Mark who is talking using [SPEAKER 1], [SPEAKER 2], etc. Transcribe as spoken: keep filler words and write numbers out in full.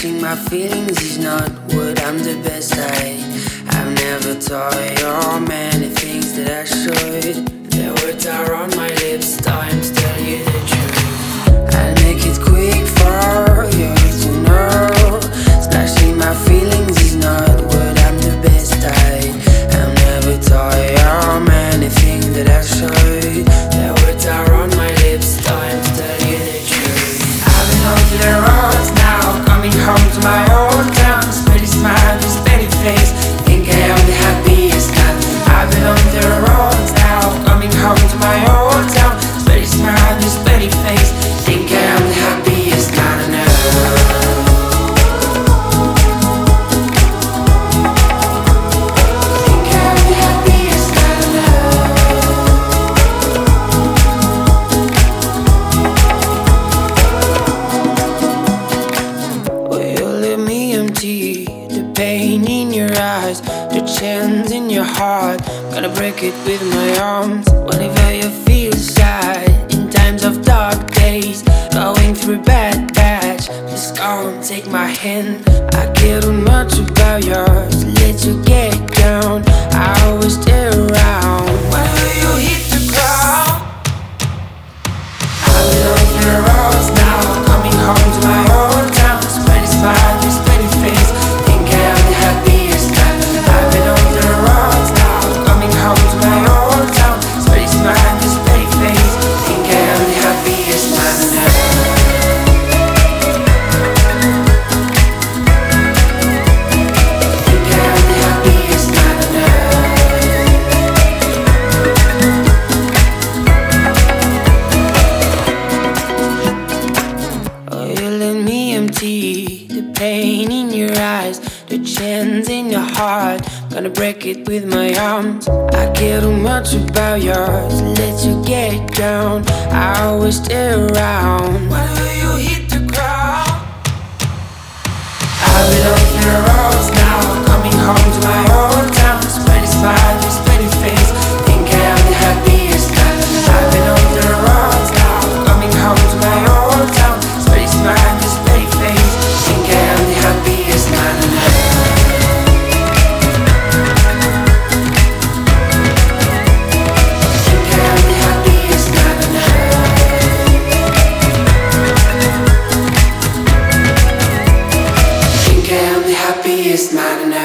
[SPEAKER 1] Smashing my feelings is not what I'm the best at. I've never taught you many things that I should. The words are on my lips, time to tell you the truth. I'll make it quick for you to know. Smashing my feelings is not what I'm the best at. I've never taught you many things that I should. The words are on my lips, time to tell you the truth. I've been on to the roads now, coming home to my old town. Steady smile, this steady face, think I am the happiest man. I've been on the roads now, coming home to my old town. Steady smile, this steady face, think I am the happiest man on earth. The pain in your eyes, the chance in your heart, gonna break it with my arms. Whenever you feel sad, in times of dark days, going through a bad patch, just come take my hand. I care too much about yours, let you get down. I always stay around whenever you hit the ground. I've been on the roads now, coming home to my old town. Spready smile, this steady face, think I am the happiest man. I've been on the roads now, coming home to my old town. Spready smile, this steady face, think I am the happiest man on earth. Think I am the happiest man on earth. Oh, you let me empty the pain in your eyes, the chance in your heart, gonna break it with my arms. I care too much about yours, let you get down. I always stay around whenever you hit the ground. I've been on the roads now, coming home to my old town. Spready smile, this steady face, think I am the happiest man. I've been on the roads now, coming home to my old town. Spready smile, this steady face, think I am the happiest man on earth. Think I am the happiest man on earth. Think I am the happiest man on earth.